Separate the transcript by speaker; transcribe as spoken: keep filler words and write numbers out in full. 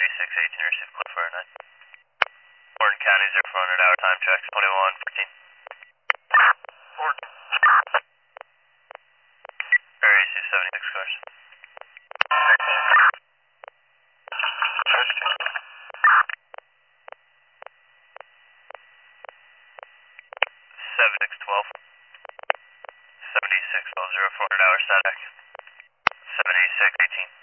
Speaker 1: seventy-six eighteen, receive Cliff for nine. Morton County, zero four hundred hour time check, twenty-one fourteen.
Speaker 2: Morton.
Speaker 1: Air A C seventy-six cars. seventy-six twelve. seventy-six twelve, zero four hundred hour static. seventy-six eighteen.